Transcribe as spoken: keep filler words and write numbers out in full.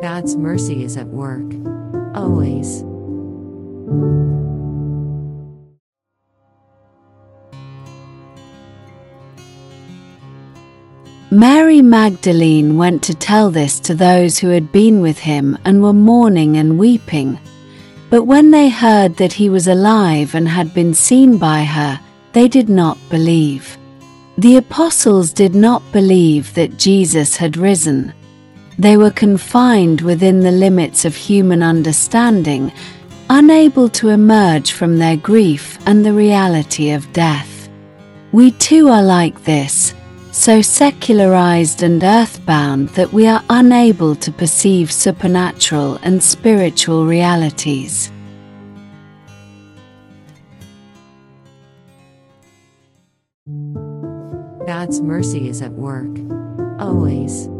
God's mercy is at work, always. Mary Magdalene went to tell this to those who had been with him and were mourning and weeping. But when they heard that he was alive and had been seen by her, they did not believe. The apostles did not believe that Jesus had risen. They were confined within the limits of human understanding, unable to emerge from their grief and the reality of death. We too are like this, so secularized and earthbound that we are unable to perceive supernatural and spiritual realities. God's mercy is at work, always.